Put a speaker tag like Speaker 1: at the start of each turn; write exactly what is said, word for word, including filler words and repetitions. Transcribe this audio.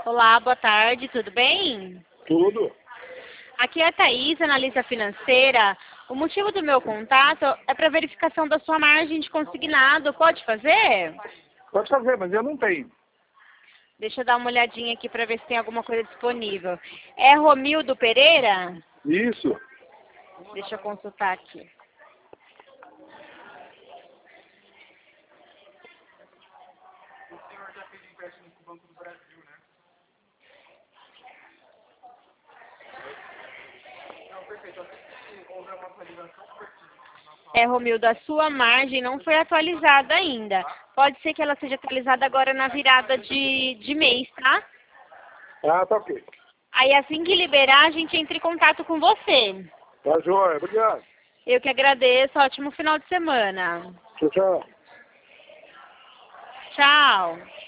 Speaker 1: Olá, boa tarde, tudo bem?
Speaker 2: Tudo.
Speaker 1: Aqui é a Thaís, analista financeira. O motivo do meu contato é para verificação da sua margem de consignado. Pode fazer?
Speaker 2: Pode fazer, mas eu não tenho.
Speaker 1: Deixa eu dar uma olhadinha aqui para ver se tem alguma coisa disponível. É Romildo Pereira?
Speaker 2: Isso.
Speaker 1: Deixa eu consultar aqui.
Speaker 2: O senhor já fez empréstimo com o Banco do Brasil, né? Não, perfeito. Assim que houver uma atualização,
Speaker 1: É, Romildo, a sua margem não foi atualizada ainda. Pode ser que ela seja atualizada agora na virada de, de mês, tá?
Speaker 2: Ah, tá ok.
Speaker 1: Aí assim que liberar, a gente entra em contato com você.
Speaker 2: Tá joia. Obrigado.
Speaker 1: Eu que agradeço. Ótimo final de semana.
Speaker 2: Tchau, tchau.
Speaker 1: Tchau.